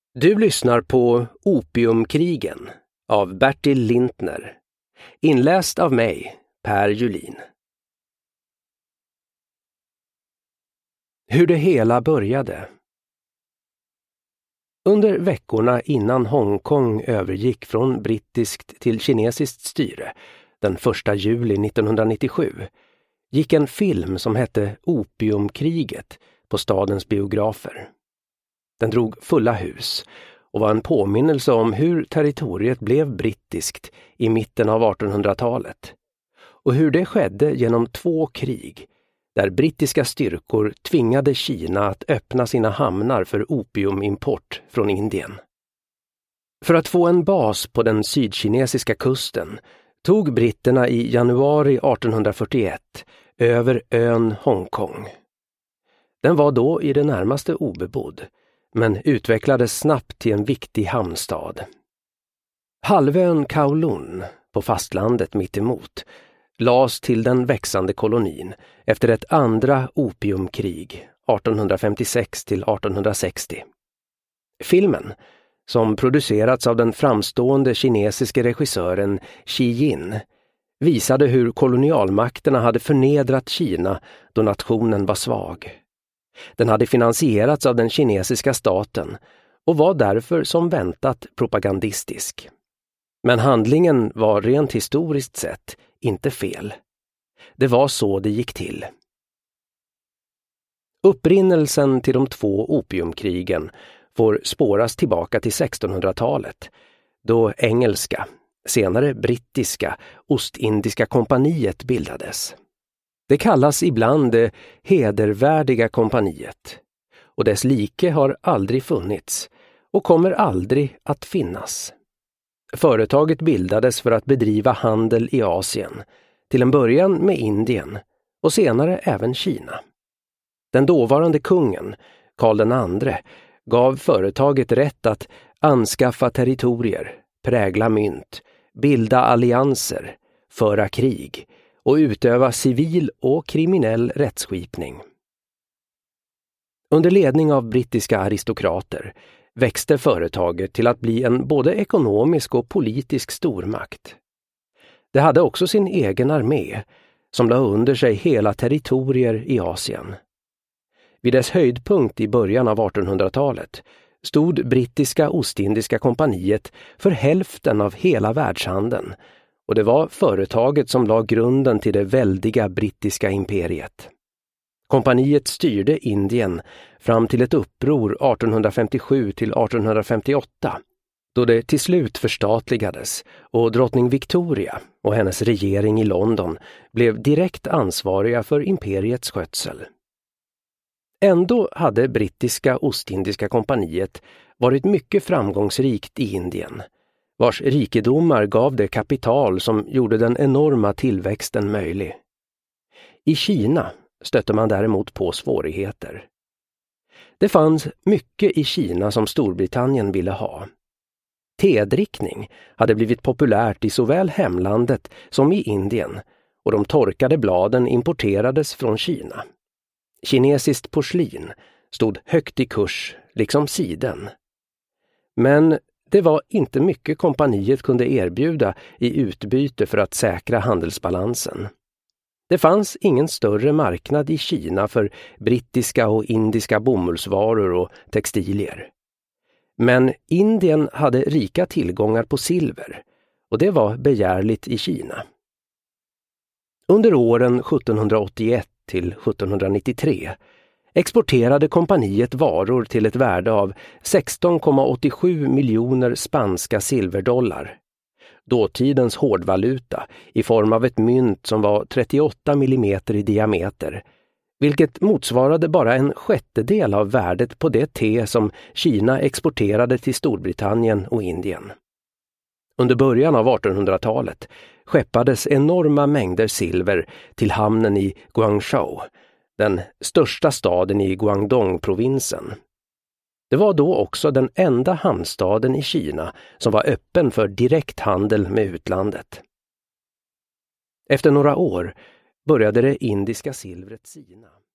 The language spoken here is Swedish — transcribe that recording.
Du lyssnar på Opiumkrigen av Bertil Lintner. Inläst av mig, Per Julin. Hur det hela började. Under veckorna innan Hongkong övergick från brittiskt till kinesiskt styre, den 1 juli 1997, gick en film som hette Opiumkriget på stadens biografer. Den drog fulla hus och var en påminnelse om hur territoriet blev brittiskt i mitten av 1800-talet och hur det skedde genom 2 krig där brittiska styrkor tvingade Kina att öppna sina hamnar för opiumimport från Indien. För att få en bas på den sydkinesiska kusten tog britterna i januari 1841 över ön Hongkong. Den var då i det närmaste obebodd, men utvecklades snabbt till en viktig hamnstad. Halvön Kowloon på fastlandet mittemot lades till den växande kolonin efter ett andra opiumkrig 1856 till 1860. Filmen, som producerats av den framstående kinesiske regissören Xi Jin, visade hur kolonialmakterna hade förnedrat Kina då nationen var svag. Den hade finansierats av den kinesiska staten och var därför som väntat propagandistisk. Men handlingen var rent historiskt sett inte fel. Det var så det gick till. Upprinnelsen till de 2 opiumkrigen får spåras tillbaka till 1600-talet, då engelska, senare brittiska, Ostindiska kompaniet bildades. Det kallas ibland det hedervärdiga kompaniet, och dess like har aldrig funnits och kommer aldrig att finnas. Företaget bildades för att bedriva handel i Asien, till en början med Indien och senare även Kina. Den dåvarande kungen, Karl II, gav företaget rätt att anskaffa territorier, prägla mynt, bilda allianser, föra krig och utöva civil och kriminell rättsskipning. Under ledning av brittiska aristokrater växte företaget till att bli en både ekonomisk och politisk stormakt. Det hade också sin egen armé som la under sig hela territorier i Asien. Vid dess höjdpunkt i början av 1800-talet stod brittiska Ostindiska kompaniet för hälften av hela världshandeln, och det var företaget som la grunden till det väldiga brittiska imperiet. Kompaniet styrde Indien fram till ett uppror 1857 till 1858, då det till slut förstatligades och drottning Victoria och hennes regering i London blev direkt ansvariga för imperiets skötsel. Ändå hade brittiska Ostindiska kompaniet varit mycket framgångsrikt i Indien, vars rikedomar gav det kapital som gjorde den enorma tillväxten möjlig. I Kina stötte man däremot på svårigheter. Det fanns mycket i Kina som Storbritannien ville ha. Tedrickning hade blivit populärt i såväl hemlandet som i Indien, och de torkade bladen importerades från Kina. Kinesiskt porslin stod högt i kurs, liksom siden. Men det var inte mycket kompaniet kunde erbjuda i utbyte för att säkra handelsbalansen. Det fanns ingen större marknad i Kina för brittiska och indiska bomullsvaror och textilier. Men Indien hade rika tillgångar på silver, och det var begärligt i Kina. Under åren 1781 till 1793 exporterade kompaniet varor till ett värde av 16,87 miljoner spanska silverdollar, dåtidens hårdvaluta i form av ett mynt som var 38 millimeter i diameter, vilket motsvarade bara en sjättedel av värdet på det te som Kina exporterade till Storbritannien och Indien. Under början av 1800-talet skeppades enorma mängder silver till hamnen i Guangzhou, den största staden i Guangdong-provinsen. Det var då också den enda hamnstaden i Kina som var öppen för direkt handel med utlandet. Efter några år började det indiska silvret sina.